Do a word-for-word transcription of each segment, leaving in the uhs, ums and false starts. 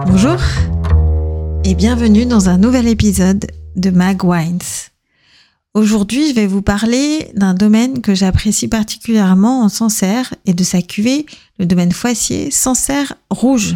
Bonjour et bienvenue dans un nouvel épisode de Mag Wines. Aujourd'hui, je vais vous parler d'un domaine que j'apprécie particulièrement en Sancerre et de sa cuvée, le domaine Foissier, Sancerre rouge.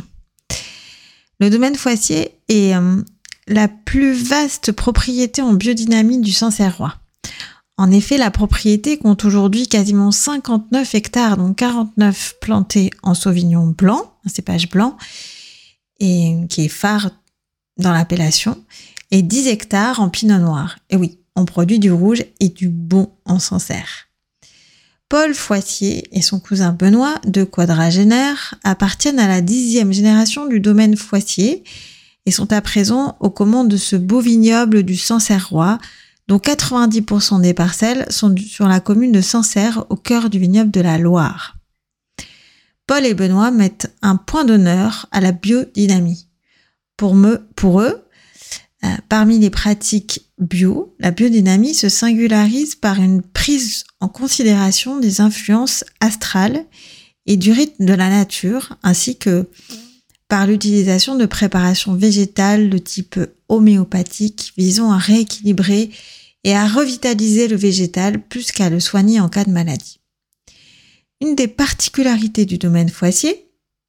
Le domaine Foissier est euh, la plus vaste propriété en biodynamie du Sancerrois. En effet, la propriété compte aujourd'hui quasiment cinquante-neuf hectares, dont quarante-neuf plantés en sauvignon blanc, un cépage blanc, et qui est phare dans l'appellation, et dix hectares en pinot noir. Et oui, on produit du rouge et du bon en Sancerre. Paul Foissier et son cousin Benoît, deux quadragénaires, appartiennent à la dixième génération du domaine Foissier et sont à présent aux commandes de ce beau vignoble du Sancerrois, dont quatre-vingt-dix pour cent des parcelles sont sur la commune de Sancerre, au cœur du vignoble de la Loire. Paul et Benoît mettent un point d'honneur à la biodynamie. Pour, me, pour eux, euh, parmi les pratiques bio, la biodynamie se singularise par une prise en considération des influences astrales et du rythme de la nature, ainsi que par l'utilisation de préparations végétales de type homéopathique visant à rééquilibrer et à revitaliser le végétal plus qu'à le soigner en cas de maladie. Une des particularités du domaine Foissier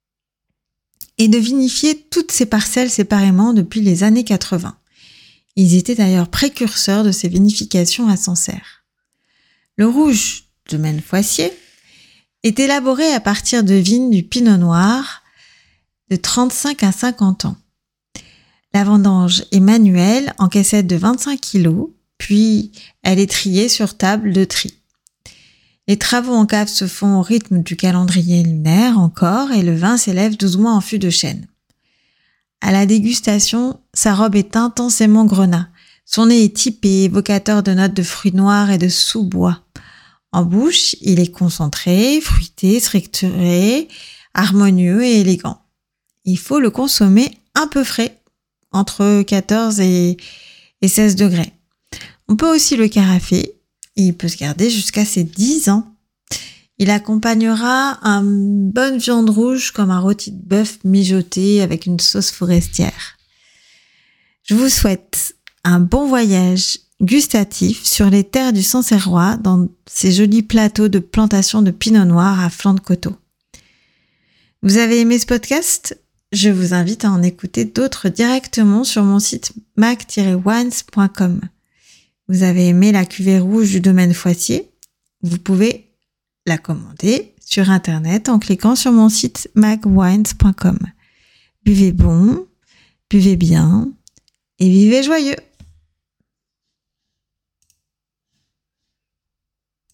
est de vinifier toutes ces parcelles séparément depuis les années quatre-vingts. Ils étaient d'ailleurs précurseurs de ces vinifications à Sancerre. Le rouge du domaine Foissier est élaboré à partir de vignes du pinot noir de trente-cinq à cinquante ans. La vendange est manuelle en caissette de vingt-cinq kilos, puis elle est triée sur table de tri. Les travaux en cave se font au rythme du calendrier lunaire encore et le vin s'élève douze mois en fût de chêne. À la dégustation, sa robe est intensément grenat. Son nez est typé, évocateur de notes de fruits noirs et de sous-bois. En bouche, il est concentré, fruité, structuré, harmonieux et élégant. Il faut le consommer un peu frais, entre quatorze et seize degrés. On peut aussi le carafer. Il peut se garder jusqu'à ses dix ans. Il accompagnera une bonne viande rouge comme un rôti de bœuf mijoté avec une sauce forestière. Je vous souhaite un bon voyage gustatif sur les terres du Sancerrois dans ces jolis plateaux de plantation de pinot noir à flanc de coteau. Vous avez aimé ce podcast ? Je vous invite à en écouter d'autres directement sur mon site mag tiret wines point com. Vous avez aimé la cuvée rouge du domaine Foissier ? Vous pouvez la commander sur internet en cliquant sur mon site mag wines point com. Buvez bon, buvez bien et vivez joyeux.